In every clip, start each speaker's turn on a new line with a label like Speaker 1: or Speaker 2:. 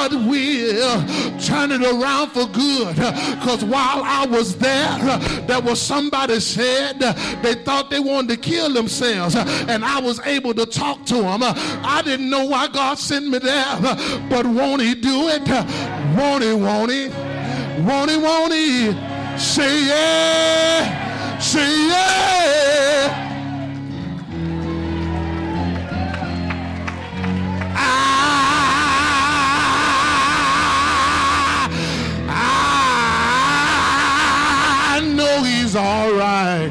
Speaker 1: God will turn it around for good. Because while I was there was somebody said they thought they wanted to kill themselves, and I was able to talk to them. I didn't know why God sent me there, but won't he do it? Won't he, won't he? Won't he, won't he? Say yeah, say yeah. I know he's all right.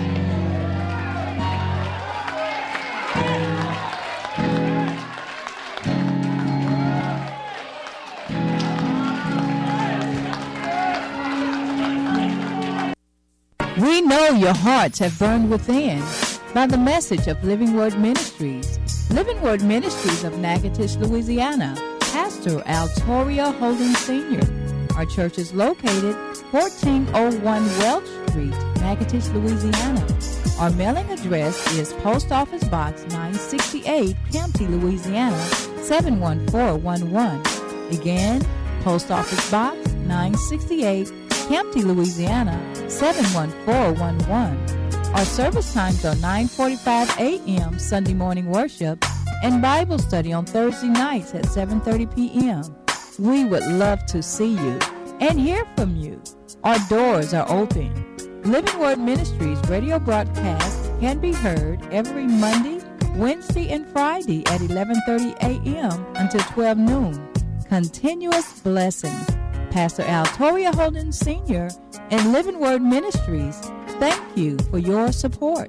Speaker 2: We know your hearts have burned within by the message of Living Word Ministries. Living Word Ministries of Natchitoches, Louisiana. Pastor Altoria Holden Sr. Our church is located 1401 Welch Street, Natchitoches, Louisiana. Our mailing address is Post Office Box 968, Campty, Louisiana 71411. Again, Post Office Box 968, Campty, Louisiana 71411. Our service times are 9:45 a.m. Sunday morning worship and Bible study on Thursday nights at 7:30 p.m. We would love to see you and hear from you. Our doors are open. Living Word Ministries radio broadcast can be heard every Monday, Wednesday, and Friday at 11:30 a.m. until 12 noon. Continuous blessings. Pastor Altoria Holden Sr. and Living Word Ministries, thank you for your support.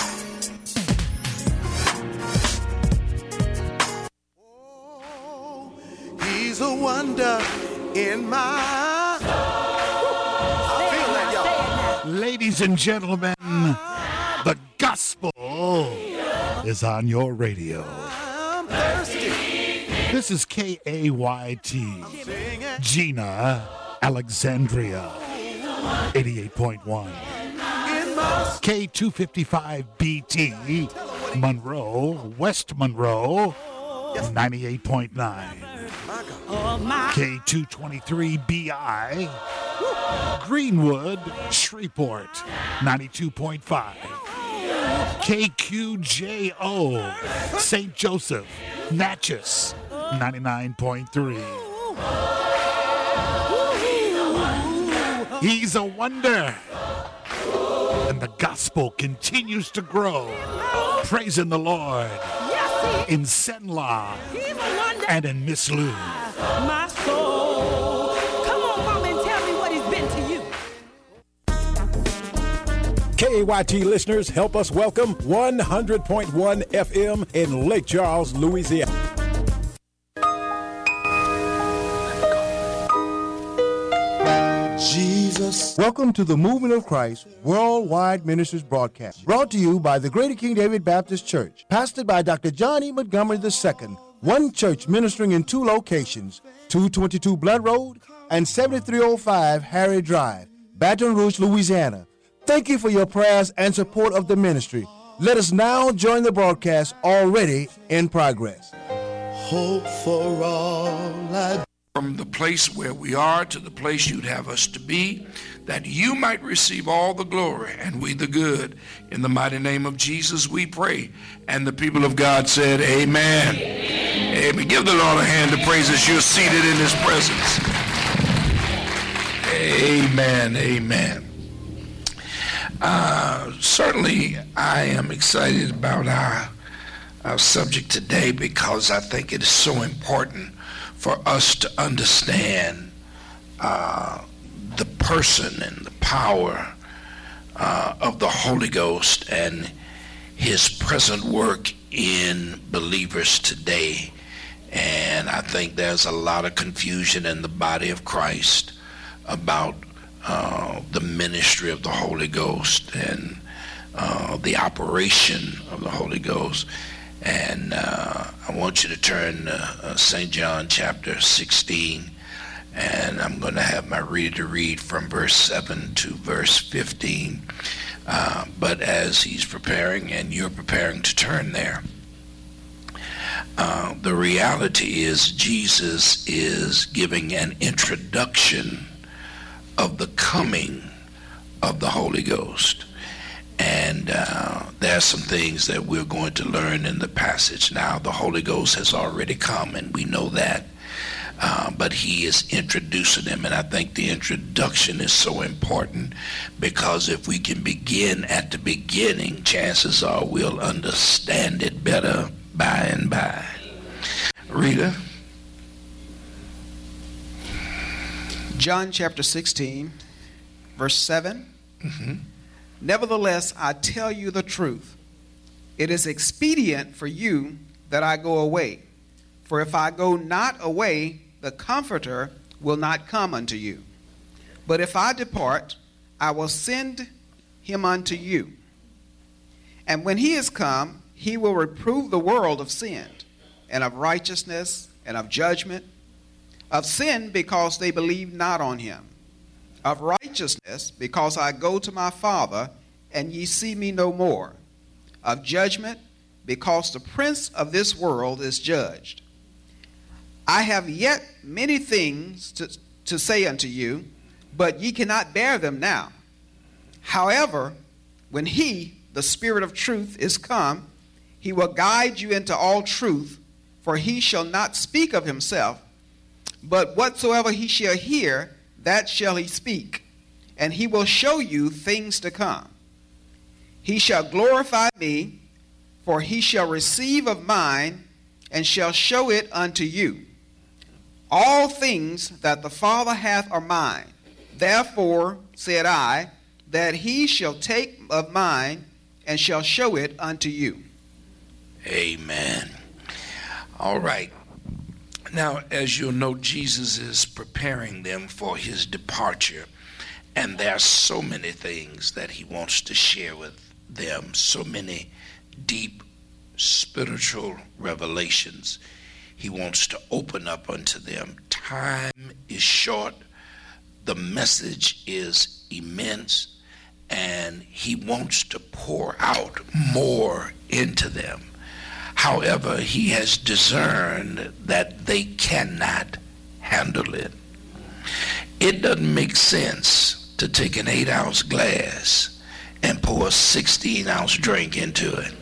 Speaker 3: Oh, he's a wonder in my soul. I feel that, y'all.
Speaker 4: Ladies and gentlemen, the gospel is on your radio.
Speaker 3: I'm thirsty.
Speaker 4: This is KAYT, Gina, Alexandria, 88.1. K255BT, Monroe, West Monroe, 98.9. K223BI, Greenwood, Shreveport, 92.5. KQJO, St. Joseph, Natchez, 99.3. He's a wonder. And the gospel continues to grow. Praising the Lord in Senla and in Miss Lou.
Speaker 5: My soul. Come on, Mom, and tell me what he's been to you.
Speaker 6: KAYT listeners, help us welcome 100.1 FM in Lake Charles, Louisiana.
Speaker 3: Jesus.
Speaker 7: Welcome to the Movement of Christ Worldwide Ministries broadcast, brought to you by the Greater King David Baptist Church, pastored by Dr. John E. Montgomery II, one church ministering in two locations, 222 Blood Road and 7305 Harry Drive, Baton Rouge, Louisiana. Thank you for your prayers and support of the ministry. Let us now join the broadcast already in progress.
Speaker 3: Hope for all I
Speaker 8: From the place where we are to the place you'd have us to be, that you might receive all the glory and we the good. In the mighty name of Jesus we pray. And the people of God said, amen. Amen. Give the Lord a hand to praise as you're seated in his presence. Amen. Amen. Certainly I am excited about our subject today because I think it is so important for us to understand the person and the power of the Holy Ghost and his present work in believers today. And I think there's a lot of confusion in the body of Christ about the ministry of the Holy Ghost and the operation of the Holy Ghost. And I want you to turn to St. John chapter 16, and I'm going to have my reader to read from verse 7 to verse 15. But as he's preparing and you're preparing to turn there, The reality is Jesus is giving an introduction of the coming of the Holy Ghost. And there are some things that we're going to learn in the passage. Now, the Holy Ghost has already come, and we know that. But he is introducing him, and I think the introduction is so important, because if we can begin at the beginning, chances are we'll understand it better by and by. Rita?
Speaker 9: John chapter 16, verse 7.
Speaker 8: Mm-hmm.
Speaker 9: Nevertheless, I tell you the truth. It is expedient for you that I go away. For if I go not away, the Comforter will not come unto you. But if I depart, I will send him unto you. And when he is come, he will reprove the world of sin, and of righteousness, and of judgment. Of sin, because they believe not on him. Of righteousness, because I go to my Father, and ye see me no more. Of judgment, because the prince of this world is judged. I have yet many things to say unto you, but ye cannot bear them now. However, when he, the Spirit of truth, is come, he will guide you into all truth, for he shall not speak of himself, but whatsoever he shall hear, that shall he speak, and he will show you things to come. He shall glorify me, for he shall receive of mine, and shall show it unto you. All things that the Father hath are mine. Therefore said I, that he shall take of mine, and shall show it unto you.
Speaker 8: Amen. All right. Now, as you'll know, Jesus is preparing them for his departure. And there are so many things that he wants to share with them, so many deep spiritual revelations he wants to open up unto them. Time is short, the message is immense, and he wants to pour out more into them. However, he has discerned that they cannot handle it. It doesn't make sense to take an 8-ounce glass and pour a 16-ounce drink into it.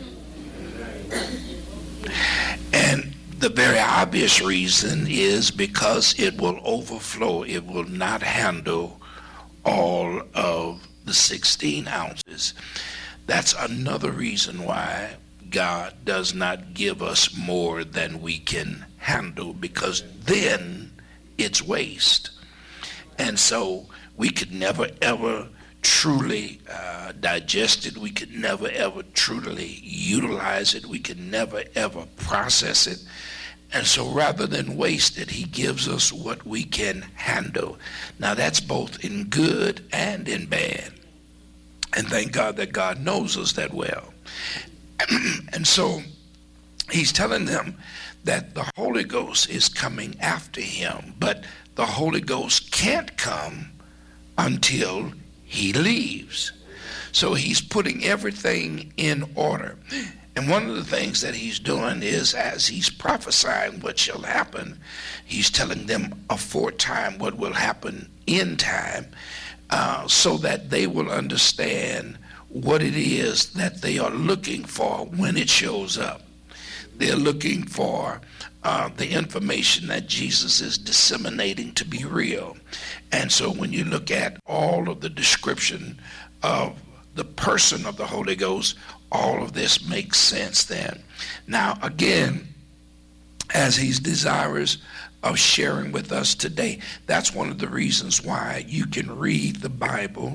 Speaker 8: And the very obvious reason is because it will overflow. It will not handle all of the 16 ounces. That's another reason why God does not give us more than we can handle, because then it's waste. And so we could never ever truly digest it. We could never ever truly utilize it. We could never ever process it. And so rather than waste it, he gives us what we can handle. Now that's both in good and in bad. And thank God that God knows us that well. And so he's telling them that the Holy Ghost is coming after him, but the Holy Ghost can't come until he leaves. So he's putting everything in order. And one of the things that he's doing is, as he's prophesying what shall happen, he's telling them aforetime what will happen in time, so that they will understand what it is that they are looking for when it shows up. They're looking for the information that Jesus is disseminating to be real. And so when you look at all of the description of the person of the Holy Ghost, all of this makes sense then. Now, again, as he's desirous of sharing with us today, that's one of the reasons why you can read the Bible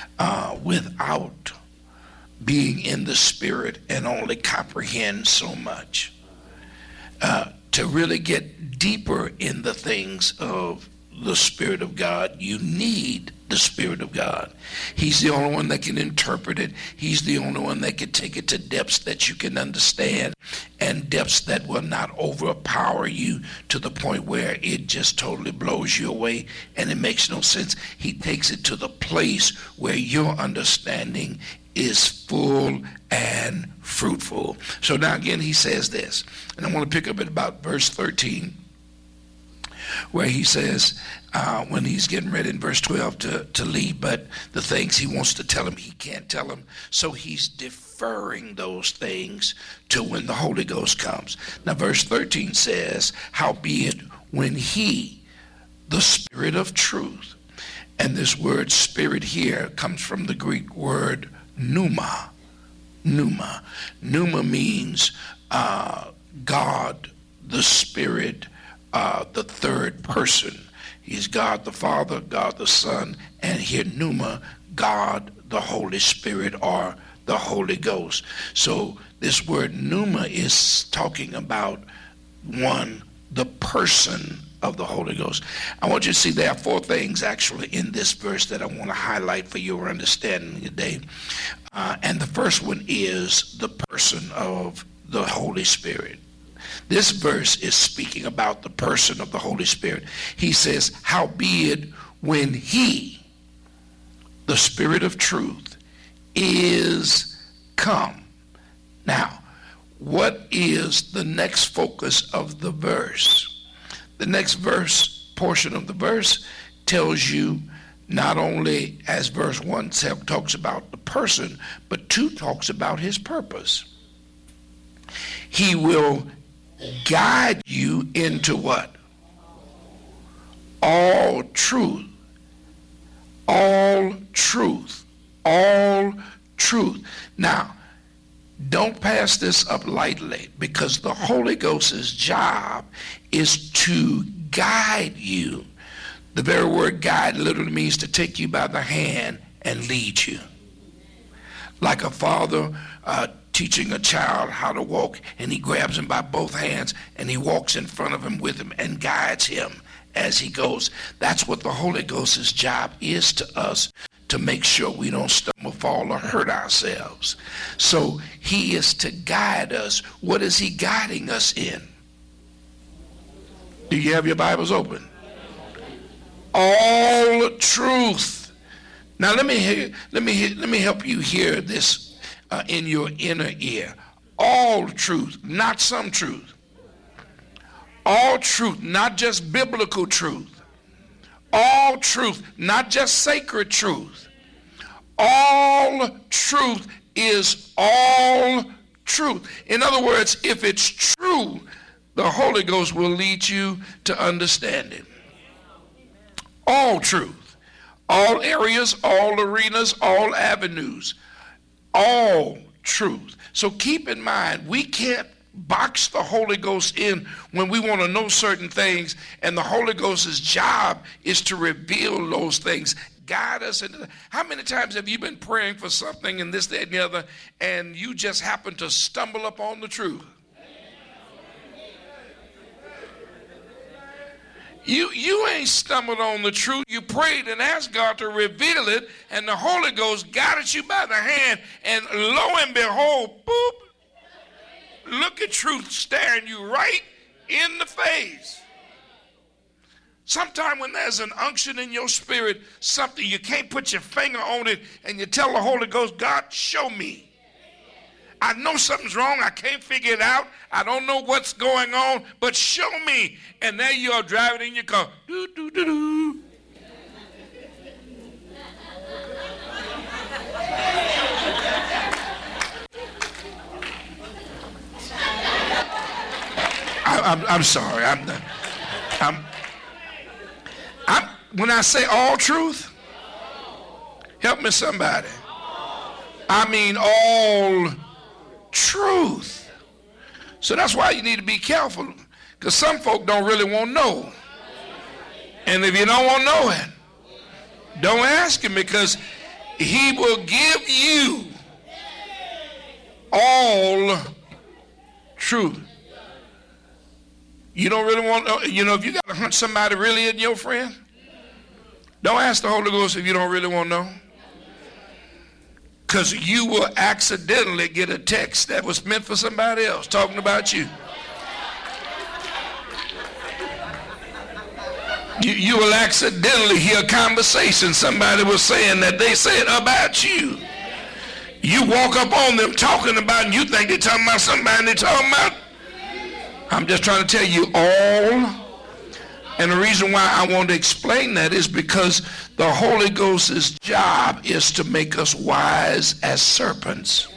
Speaker 8: without being in the Spirit and only comprehend so much. To really get deeper in the things of the Spirit of God, you need the Spirit of God. He's the only one that can interpret it. He's the only one that can take it to depths that you can understand, and depths that will not overpower you to the point where it just totally blows you away and it makes no sense. He takes it to the place where your understanding is full and fruitful. So now again he says this, and I want to pick up at about verse 13, where he says, when he's getting ready in verse 12 to leave, but the things he wants to tell him, he can't tell him. So he's deferring those things to when the Holy Ghost comes. Now verse 13 says, howbeit when he, the Spirit of truth, and this word spirit here comes from the Greek word pneuma. Pneuma. Pneuma means God, the Spirit, the third person. He's God the Father, God the Son, and here pneuma, God the Holy Spirit, or the Holy Ghost. So this word pneuma is talking about one, the person of the Holy Ghost. I want you to see there are four things actually in this verse that I want to highlight for your understanding today. And the first one is the person of the Holy Spirit. This verse is speaking about the person of the Holy Spirit. He says, howbeit when he, the Spirit of truth, is come. Now, what is the next focus of the verse? The next verse, portion of the verse, tells you not only, as verse 1 talks about the person, but 2 talks about his purpose. He will guide you into what? All truth. All truth. All truth. Now, don't pass this up lightly, because the Holy Ghost's job is to guide you. The very word guide literally means to take you by the hand and lead you. Like a father teaching a child how to walk, and he grabs him by both hands and he walks in front of him with him and guides him as he goes. That's what the Holy Ghost's job is to us, to make sure we don't stumble, fall, or hurt ourselves. So he is to guide us. What is he guiding us in? Do you have your Bibles open? All truth. Now let me help you hear this in your inner ear. All truth, not some truth. All truth, not just biblical truth. All truth, not just sacred truth. All truth is all truth. In other words, if it's true, the Holy Ghost will lead you to understand it. All truth. All areas, all arenas, all avenues. All truth. So keep in mind, we can't box the Holy Ghost in when we want to know certain things, and the Holy Ghost's job is to reveal those things, guide us. How many times have you been praying for something and this, that, and the other, and you just happen to stumble upon the truth? You ain't stumbled on the truth. You prayed and asked God to reveal it, and the Holy Ghost guided you by the hand, and lo and behold, boop, look at truth staring you right in the face. Sometime when there's an unction in your spirit, something you can't put your finger on it, and you tell the Holy Ghost, God, show me. I know something's wrong. I can't figure it out. I don't know what's going on, but show me. And there you are driving in your car. Doo, doo, doo, doo. I'm sorry. When I say all truth, help me somebody. I mean all truth. So that's why you need to be careful, because some folk don't really want to know. And if you don't want to know it, don't ask him, because he will give you all truth. You don't really want to, if you got to hunt somebody really in your friend, don't ask the Holy Ghost if you don't really want to know. Because you will accidentally get a text that was meant for somebody else talking about you. You will accidentally hear a conversation somebody was saying that they said about you. You walk up on them talking about, and you think they're talking about somebody they're talking about. I'm just trying to tell you all. And the reason why I want to explain that is because the Holy Ghost's job is to make us wise as serpents,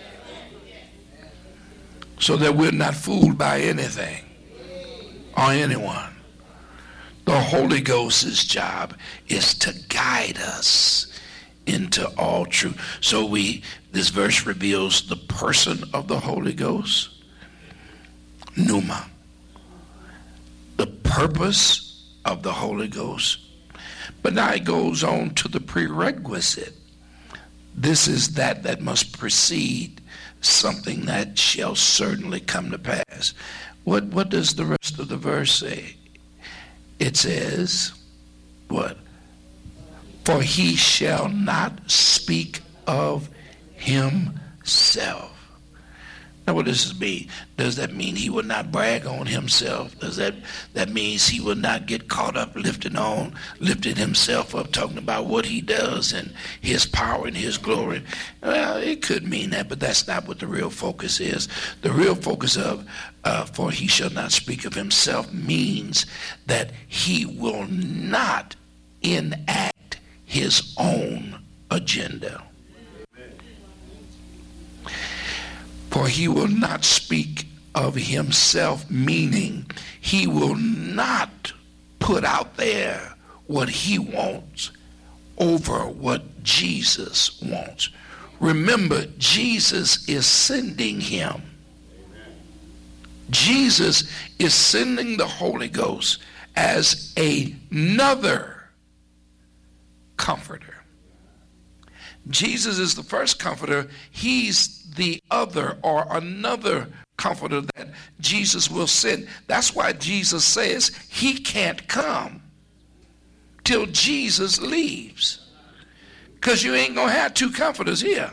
Speaker 8: so that we're not fooled by anything or anyone. The Holy Ghost's job is to guide us into all truth. So this verse reveals the person of the Holy Ghost, pneuma, the purpose of the Holy Ghost. But now it goes on to the prerequisite. This is that must precede something that shall certainly come to pass. What does the rest of the verse say? It says, what? For he shall not speak of himself. Now what does this mean? Does that mean he will not brag on himself? Does that means he will not get caught up lifting himself up, talking about what he does and his power and his glory? Well, it could mean that, but that's not what the real focus is. The real focus of for he shall not speak of himself means that he will not enact his own agenda. For he will not speak of himself, meaning he will not put out there what he wants over what Jesus wants. Remember, Jesus is sending him. Jesus is sending the Holy Ghost as another comforter. Jesus is the first comforter. He's the other or another comforter that Jesus will send. That's why Jesus says he can't come till Jesus leaves, because you ain't gonna have two comforters here.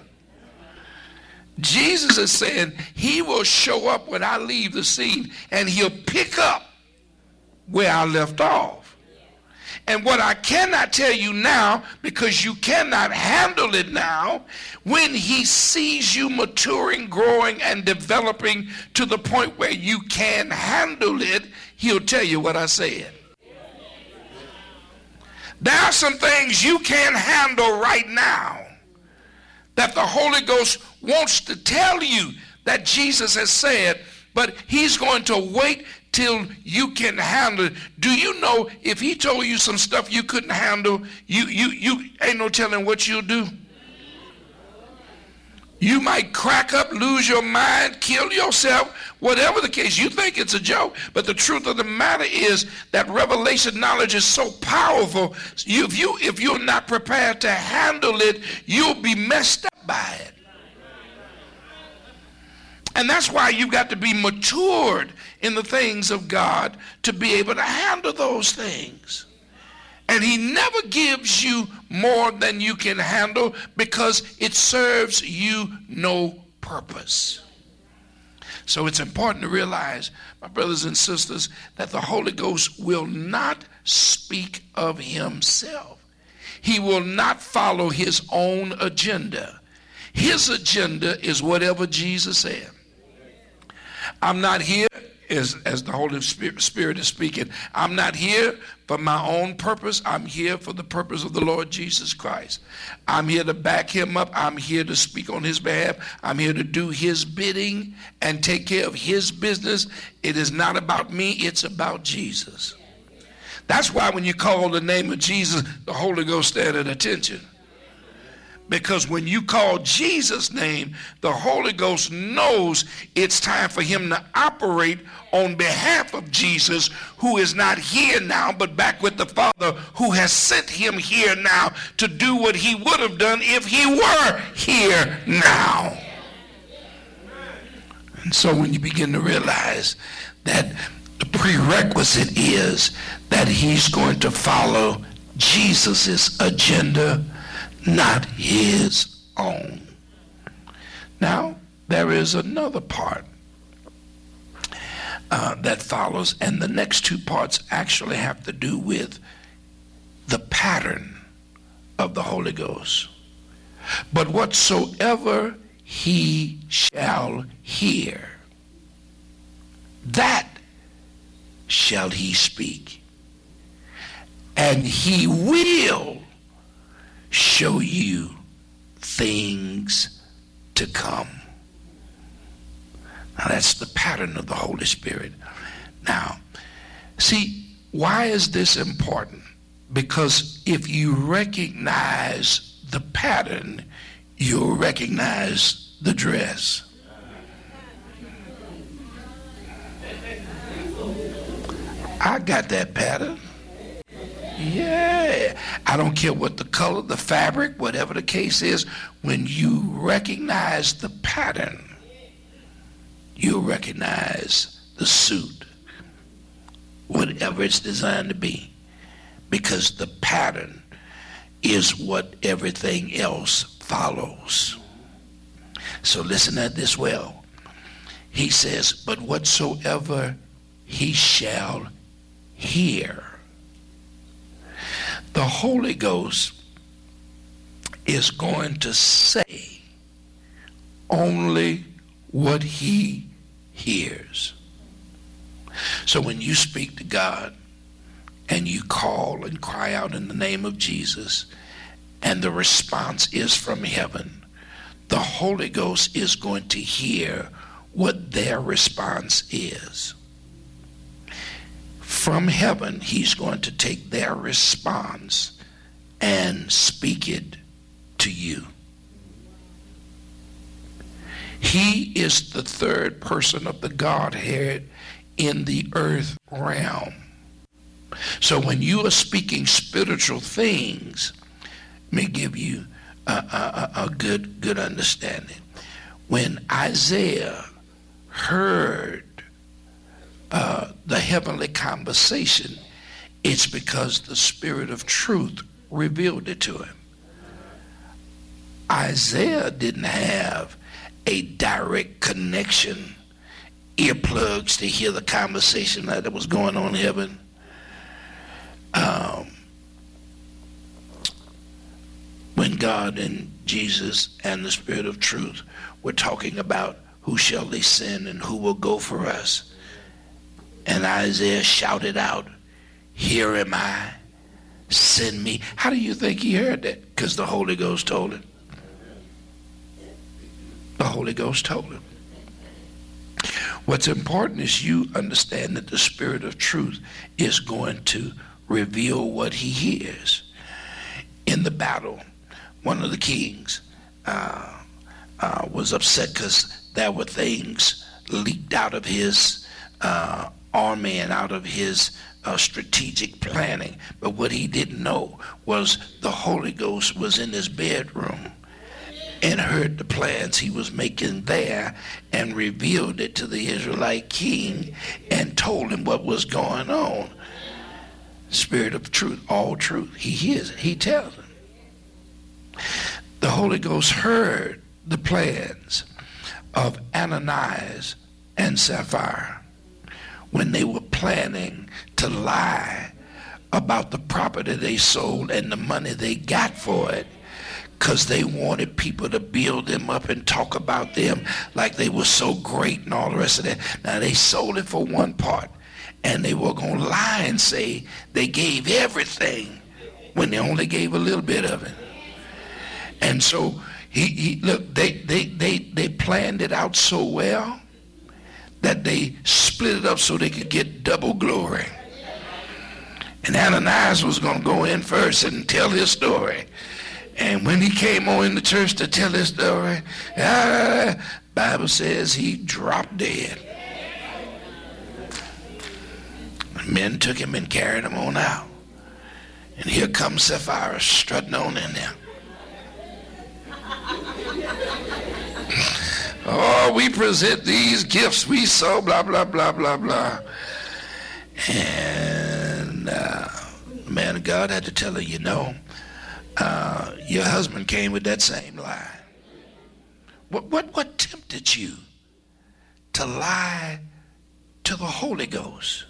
Speaker 8: Jesus is saying he will show up when I leave the scene, and he'll pick up where I left off. And what I cannot tell you now, because you cannot handle it now, when he sees you maturing, growing, and developing to the point where you can handle it, he'll tell you what I said. There are some things you can't handle right now that the Holy Ghost wants to tell you that Jesus has said, but he's going to wait till you can handle it. Do you know if he told you some stuff you couldn't handle, you ain't no telling what you'll do? You might crack up, lose your mind, kill yourself, whatever the case. You think it's a joke, but the truth of the matter is that revelation knowledge is so powerful. If you're not prepared to handle it, you'll be messed up by it. And that's why you've got to be matured in the things of God to be able to handle those things. And he never gives you more than you can handle, because it serves you no purpose. So it's important to realize, my brothers and sisters, that the Holy Ghost will not speak of himself. He will not follow his own agenda. His agenda is whatever Jesus said. I'm not here, as the Holy Spirit is speaking, I'm not here for my own purpose. I'm here for the purpose of the Lord Jesus Christ. I'm here to back him up. I'm here to speak on his behalf. I'm here to do his bidding and take care of his business. It is not about me, it's about Jesus. That's why when you call the name of Jesus, the Holy Ghost stand at attention. Because when you call Jesus' name, the Holy Ghost knows it's time for him to operate on behalf of Jesus, who is not here now, but back with the Father, who has sent him here now to do what he would have done if he were here now. And so when you begin to realize that the prerequisite is that he's going to follow Jesus' agenda, not his own. Now, there is another part that follows, and the next two parts actually have to do with the pattern of the Holy Ghost. But whatsoever he shall hear, that shall he speak, and he will show you things to come. Now that's the pattern of the Holy Spirit. Now, see, why is this important? Because if you recognize the pattern, you'll recognize the dress. I got that pattern. Yeah. I don't care what the color, the fabric, whatever the case is. When you recognize the pattern, you'll recognize the suit, whatever it's designed to be, because the pattern is what everything else follows. So listen at this well. He says, but whatsoever he shall hear. The Holy Ghost is going to say only what he hears. So when you speak to God and you call and cry out in the name of Jesus, and the response is from heaven, the Holy Ghost is going to hear what their response is. From heaven, he's going to take their response and speak it to you. He is the third person of the Godhead in the earth realm. So when you are speaking spiritual things, let me give you a good understanding. When Isaiah heard the heavenly conversation, it's because the Spirit of truth revealed it to him. Isaiah didn't have a direct connection, earplugs to hear the conversation that was going on in heaven. When God and Jesus and the Spirit of truth were talking about who shall they send and who will go for us, and Isaiah shouted out, "Here am I, send me." How do you think he heard that? Because the Holy Ghost told him. The Holy Ghost told him. What's important is you understand that the Spirit of truth is going to reveal what he hears. In the battle, one of the kings was upset because there were things leaked out of his army and out of his strategic planning. But what he didn't know was the Holy Ghost was in his bedroom and heard the plans he was making there and revealed it to the Israelite king and told him what was going on. Spirit of truth, all truth. He hears it. He tells him. The Holy Ghost heard the plans of Ananias and Sapphira when they were planning to lie about the property they sold and the money they got for it, because they wanted people to build them up and talk about them like they were so great and all the rest of that. Now they sold it for one part, and they were going to lie and say they gave everything when they only gave a little bit of it. And so they planned it out so well that they split it up so they could get double glory. And Ananias was going to go in first and tell his story. And when he came on in the church to tell his story, Bible says he dropped dead. Men took him and carried him on out. And here comes Sapphira strutting on in there. Oh, we present these gifts we saw, blah, blah, blah, blah, blah. And the man of God had to tell her, you know, your husband came with that same lie. What tempted you to lie to the Holy Ghost?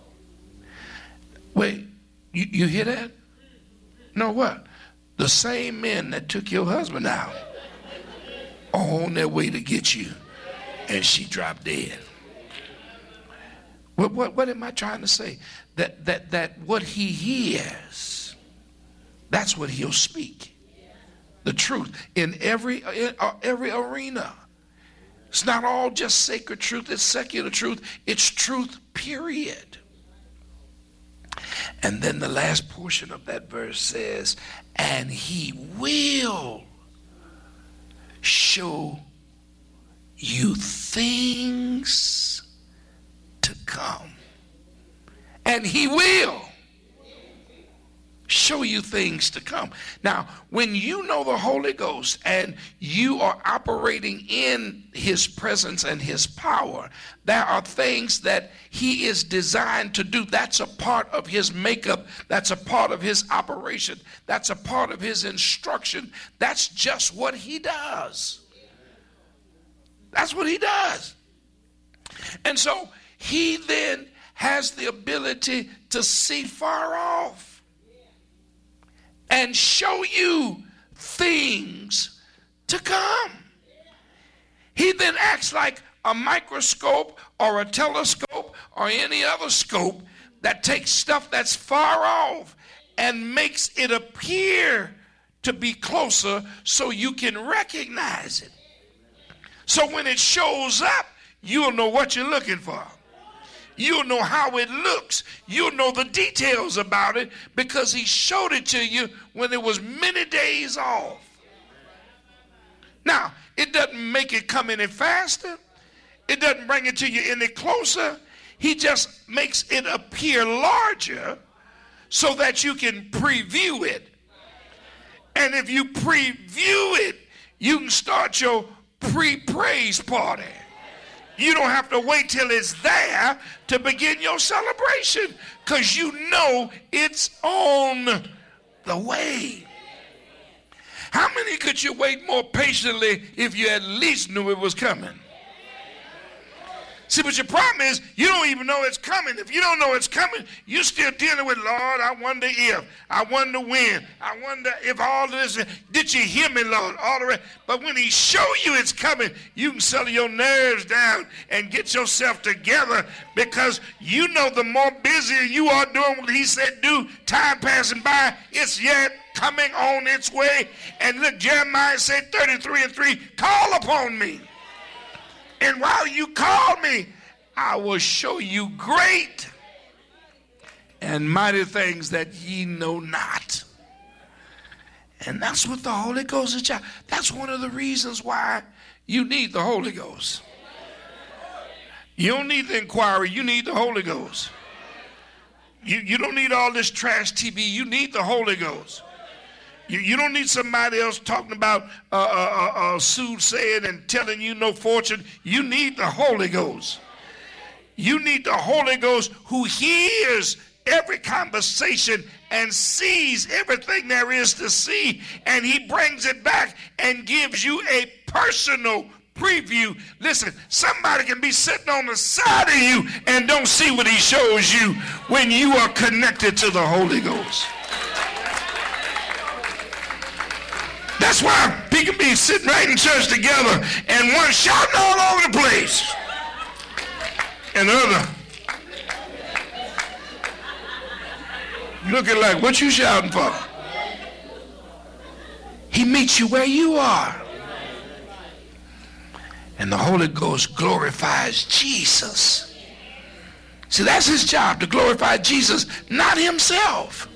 Speaker 8: Wait, you hear that? No, what? The same men that took your husband out are all on their way to get you. And she dropped dead. What am I trying to say? That what he hears, that's what he'll speak. The truth in every arena. It's not all just sacred truth, it's secular truth, it's truth, period. And then the last portion of that verse says, and he will show you things to come. And he will show you things to come. Now, when you know the Holy Ghost and you are operating in his presence and his power, there are things that he is designed to do. That's a part of his makeup. That's a part of his operation. That's a part of his instruction. That's just what he does. That's what he does. And so he then has the ability to see far off and show you things to come. He then acts like a microscope or a telescope or any other scope that takes stuff that's far off and makes it appear to be closer so you can recognize it. So when it shows up, you'll know what you're looking for. You'll know how it looks. You'll know the details about it because he showed it to you when it was many days off. Now, it doesn't make it come any faster. It doesn't bring it to you any closer. He just makes it appear larger so that you can preview it. And if you preview it, you can start your pre-praise party. You don't have to wait till it's there to begin your celebration because you know it's on the way. How many could you wait more patiently if you at least knew it was coming? See, but your problem is you don't even know it's coming. If you don't know it's coming, you're still dealing with, Lord, I wonder if, I wonder when, I wonder if all this, did you hear me, Lord? All the rest. But when he show you it's coming, you can settle your nerves down and get yourself together because you know the more busier you are doing what he said do, time passing by, it's yet coming on its way. And look, Jeremiah said 33:3, call upon me. And while you call me, I will show you great and mighty things that ye know not. And that's what the Holy Ghost is. That's one of the reasons why you need the Holy Ghost. You don't need the inquiry, you need the Holy Ghost. You don't need all this trash TV, you need the Holy Ghost. You don't need somebody else talking about soothsaying and telling you no fortune. You need the Holy Ghost. You need the Holy Ghost who hears every conversation and sees everything there is to see, and he brings it back and gives you a personal preview. Listen, somebody can be sitting on the side of you and don't see what he shows you when you are connected to the Holy Ghost. That's why people be sitting right in church together and one shouting all over the place and the other looking like, what you shouting for? He meets you where you are. And the Holy Ghost glorifies Jesus. See, that's his job, to glorify Jesus, not himself.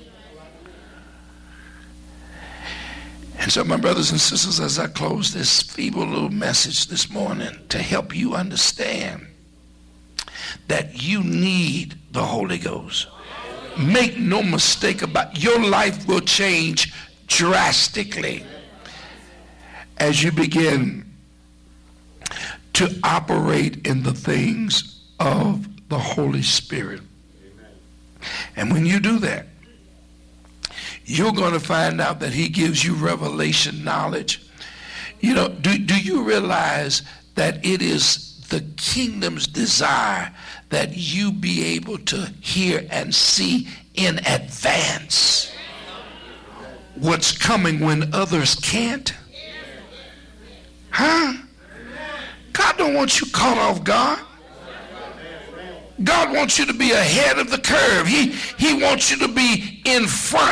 Speaker 8: And so, my brothers and sisters, as I close this feeble little message this morning to help you understand that you need the Holy Ghost. Make no mistake about it, your life will change drastically as you begin to operate in the things of the Holy Spirit. And when you do that, you're going to find out that he gives you revelation knowledge. You know, do you realize that it is the kingdom's desire that you be able to hear and see in advance what's coming when others can't? Huh? God don't want you caught off guard. God wants you to be ahead of the curve. He wants you to be in front